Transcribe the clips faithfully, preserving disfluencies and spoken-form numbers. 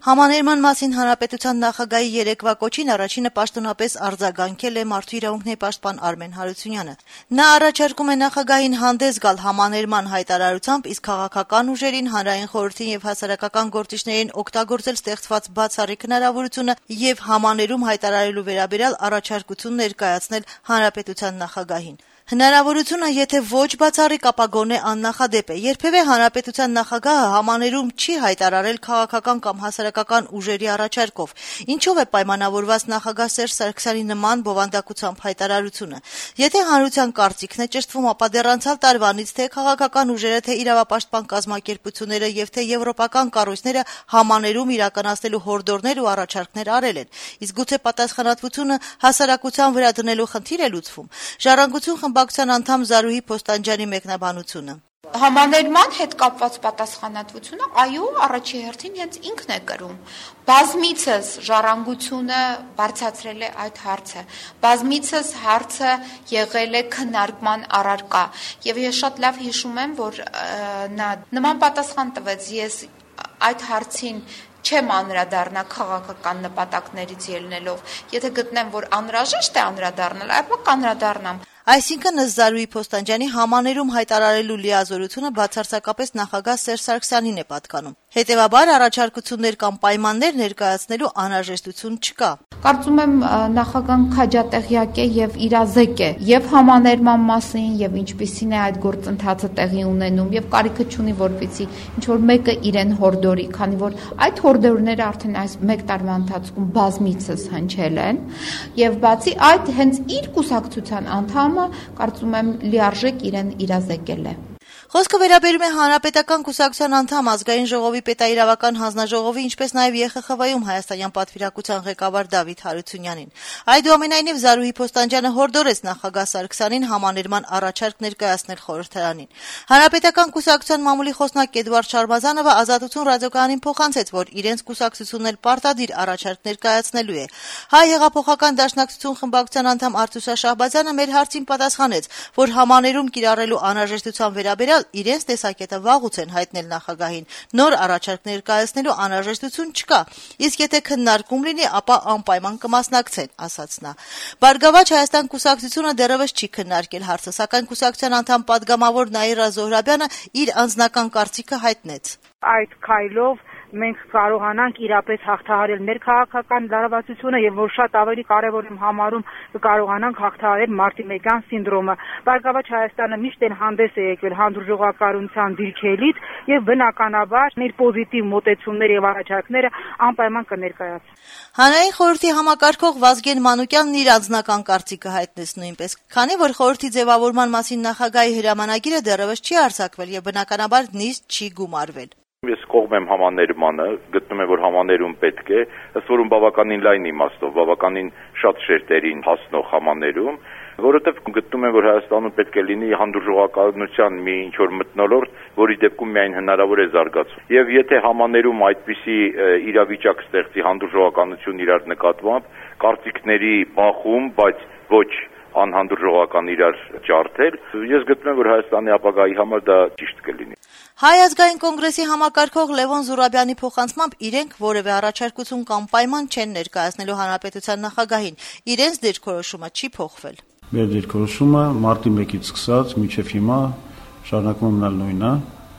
Համաներման մասին Հանրապետության նախագահի երեկվա կոչին առաջինը պաշտոնապես արձագանքել է Մարդու իրավունքների պաշտպան Արմեն Հարությունյանը։ Նա առաջարկում է նախագահին հանդես գալ համաներման հայտարարությամբ, իսկ քաղաքական ուժերին, հանրային խորհրդին եւ հասարակական գործիչներին օգտագործել ստեղծված բացառիկ հնարավորությունը եւ համաներում հայտարարելու վերաբերյալ առաջարկություն ներկայացնել Հանրապետության նախագահին։ Հնարավորությունը, եթե ոչ բացառիկ, ապա գոնե աննախադեպ է։ Երբևէ Հանրապետության նախագահը համաներում չի հայտարարել քաղաքական կամ հասարակական ուժերի առաջարկով։ Ինչով է պայմանավորված նախագահ Սերժ Սարգսյանի նման բովանդակությամբ հայտարարությունը։ Եթե հանրության կարծիքն է ճշտվում, ապա դեռ անցյալ տարվանից թե քաղաքական ուժերը, թե իրավապաշտպան կազմակերպությունները եւ թե եվրոպական կառույցները համաներում իրականացնելու հորդորներ ու առաջարկներ արել են։ Իսկ գուցե պատասխանատվությունը հասարակության վրա դնելու խնդիր է լուծվում։ Ժառանգություն խմբակցության անդամ Զարուհի Փոստանջյանի մեկնաբանությունը։ Համաներման հետ կապված պատասխանատվությունը, այո, առաջի հերթին հենց ինքն է կրում։ Բազմիցս Ժառանգությունը բարձրացրել է այդ հարցը։ Բազմիցս հարցը եղել է քննարկման առարկա։ Եվ ես շատ լավ հիշում եմ, որ նա նման պատասխան տվեց, ես այդ հարցին չեմ անդրադառնա քաղաքական նպատակներից ելնելով։ Եթե գտնեմ, որ անհրաժեշտ է անդրադառնալ, ապա կանդրադառնամ։ Այսինքն, ըստ Զարուհի Փոստանջյանի, համաներում հայտարարելու լիազորությունը բացարձակապես նախագահ Սերժ Սարգսյանին է պատկանում։ Հետևաբար առաջարկություններ կամ պայմաններ ներկայացնելու անհրաժեշտություն չկա։ Կարծում եմ նախագահան քաջատեղյակ է եւ իրազեկ է եւ համաներման մասին եւ ինչպիսին է այդ գործընթացը տեղի ունենում եւ կարիքը չունի որպեսզի ինչ որ մեկը իրեն հորդորի, քանի որ այդ հորդորները արդեն այս մեկ տարվա ընթացքում բազմիցս հնչել են եւ բացի այդ հենց իր կուսակցության անդամը կարծում եմ լիարժեք իրեն իրազեկել է։ Խոսքը վերաբերում է Հանրապետական կուսակցության անդամ Ազգային ժողովի պետաիրավական հանձնաժողովի, ինչպես նաև Ե Խ Խ V-ում Հայաստանյան պատվիրակության ղեկավար Դավիթ Հարությունյանին։ Այդուամենայնիվ Զարուհի Փոստանջյանը հորդորեց նախագահ Սարգսյանին համաներման առաջարկ ներկայացնել խորհրդարանին։ Հանրապետական կուսակցության մամուլի խոսնակ Էդվարդ Շարմազանովը Ազատություն ռադիոկայանին փոխանցեց, որ իրենց կուսակցությունն էլ պարտադիր առաջարկ ներկայացնելու է։ Հայ հեղափոխական դաշնակցություն խմբակցության անդամ Արտուշա Շահբազյանը մեր հարցին պատասխանեց, որ համաներում կիրառելու անհրաժեշտության վերաբերյալ իրենց տեսակետը վաղուց են հայտնել նախագահին, նոր առաջարկ ներկայացնելու անհրաժեշտություն չկա, իսկ եթե քննարկում լինի, ապա անպայման կմասնակցեն, ասաց նա։ Բարգավաճ Հայաստան կուսակցությունը դեռևս չի քննարկել հարցը, սակայն կուսակցության անդամ պատգամավոր Նաիրա Զոհրաբյանը իր անձնական կարծիքը հայտնեց։ Այդ քայլով մենք կարողանանք իրապես հաղթահարել մեր քաղաքական լարվածությունը եւ որ շատ ավելի կարեւոր եմ համարում կարողանանք հաղթահարել մարտիմեկյան սինդրոմը։ Բարգավաճ Հայաստանը միշտ են հանդես է եկել հանդուրժողականության դիրքերից եւ բնականաբար մեր պոզիտիվ մոտեցումներ եւ առաջարկները անպայման կներկայացնի։ Հանրային խորհրդի համակարգող Վազգեն Մանուկյանն իր անձնական կարծիքը հայտնեց նույնպես, քանի որ խորհրդի ձևավորման մասին նախագահի հրամանագիրը դեռևս չի արձակվել եւ բնականաբար նիստ չի գումարվել։ Ես կողմ եմ համաներմանը, գտնում եմ, որ համաներում պետք է, ըստ որում բավականին լայն իմաստով, բավականին շատ շերտերին հասնող համաներում, որովհետև գտնում եմ, որ Հայաստանում պետք է լինի հանդուրժողականության մի ինչ-որ մթնոլորտ, որի դեպքում միայն հնարավոր է զարգացում։ Եվ եթե համաներում այդպիսի իրավիճակ ստեղծի հանդուրժողականություն իրար նկատմամբ, կարծիքների բախում, բայց ոչ անհանդուրժողական իրար ջարդել, ես գտնում եմ, որ Հայաստանի ապագայի համար դա ճիշտ կլինի։ Հայ ազգային կոնգրեսի համակարգող Լևոն Զուրաբյանի փոխանցմամբ իրենք որևէ առաջարկություն կամ պայման չեն ներկայացնելու հանրապետության նախագահին, իրենց դիրքորոշումը չի փոխվել։ Մեր դիրքորոշումը մարտի մեկից սկսած մինչև հիմա շարունակում է մնալ նույնը,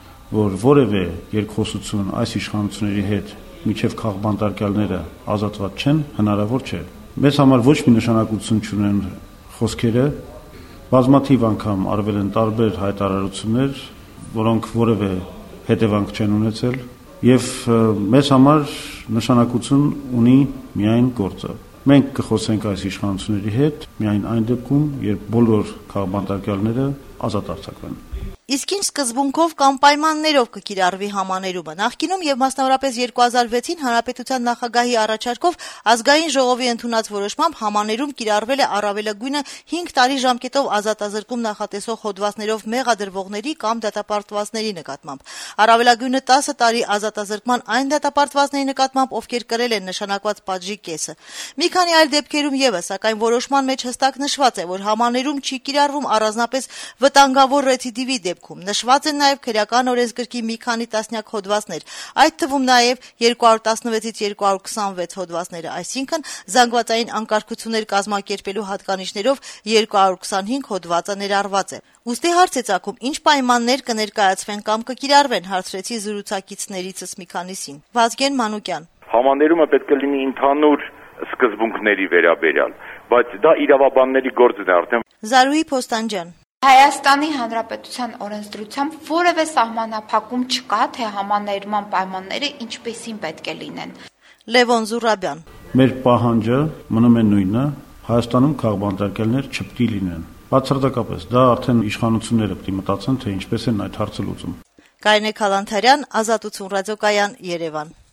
որ որևէ երկխոսություն այս իշխանությունների հետ մինչև քաղբանտարկյալները ազատված չեն, հնարավոր չէ։ Մեզ համար ոչ մի նշանակություն չունեն խոսքերը, բազմաթիվ անգամ արվել են տարբեր հայտարարություններ, որոնք որևէ հետևանք չեն ունեցել եւ մեզ համար նշանակություն ունի միայն գործը։ Մենք կխոսենք այս իշխանությունների հետ միայն այն դեպքում, երբ բոլոր քաղբանտարկյալները ազատ արձակվեն։ Իսկ ինչ սկզբունքով կամ պայմաններով կկիրառվի համաներումը։ Նախկինում եւ մասնավորապես երկու հազար վեցին հանրապետության նախագահի առաջարկով ազգային ժողովի ընդունած որոշմամբ համաներում կիրառվել է առավելագույնը հինգ տարի ժամկետով ազատազրկում նախատեսող հոդվածներով մեղադրվողների կամ դատապարտվածների նկատմամբ։ Առավելագույնը տասը տարի ազատազրկման այն դատապարտվածների նկատմամբ, ովքեր կրել են նշանակված պատժի կեսը։ Մի քանի այլ դեպքերում եւս, սակայն որոշման մեջ հստակ նշված է, որ համաներում չի կիրառվում առանձնապես վտանգավոր ռեցիդիվի դեպքում նշված են նաև քրեական օրենսգրքի մի քանի տասնյակ հոդվածներ, այդ թվում նաև երկու հարյուր տասնվեցից երկու հարյուր քսանվեց հոդվածները, այսինքն զանգվածային անկարգություններ կազմակերպելու հատկանիշներով երկու հարյուր քսանհինգ հոդվածը ներառված է։ Ուստի հարց է ծագում, ինչ պայմաններ կներկայացվեն կամ կկիրառվեն, հարցրեցի զրուցակիցներիցս մի քանիսին։ Վազգեն Մանուկյան. Համաներումը պետք է լինի ընդհանուր սկզբունքների վերաբերյալ, բայց դա իրավաբանների գործն է արդեն։ Զարուհի Փոստանջյան. Հայաստանի Հանրապետության օրենսդրությամբ որևէ սահմանափակում չկա, թե համաներման պայմանները ինչպեսին պետք է լինեն։ Լևոն Զուրաբյան. Մեր պահանջը մնում է նույնը, Հայաստանում քաղբանտարկելներ չպետք է լինեն։ Բացարձակապես դա արդեն իշխանությունները պետք է մտածեն, թե ինչպես են այդ հարցը լուծում։ Կարինե Քալանթարյան, Ազատություն ռադիոկայան, Երևան։